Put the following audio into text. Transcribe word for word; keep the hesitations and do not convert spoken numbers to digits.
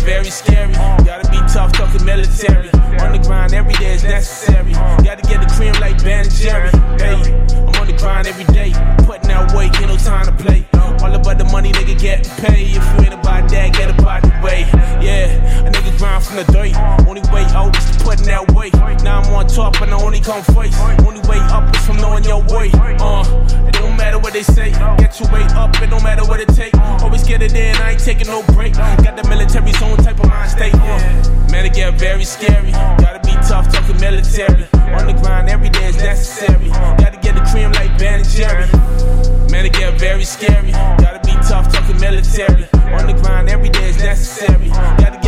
very scary. Gotta be tough, talking military. On the grind every day is necessary. Gotta get the cream like Ben and Jerry. Hey, I'm on the grind every day, putting out weight, ain't no time to play. All about the money, nigga, getting paid. If you ain't about that, get about the way. Yeah, a nigga grind from the dirt. Only way out is to putting that weight. Now I'm on top and I only come first. Only way up is from knowing your way. Uh, it don't matter what they say. Get your weight up, it don't matter what it take. Always get it in, I ain't taking no break. Got the military's own type of mind state. Uh, man, it get very scary. Gotta be tough, talking military. On the grind every day is necessary. Gotta get the cream like Ben and Jerry. Man, it get very scary. Gotta be tough, talking military. On the grind every day is necessary. Gotta get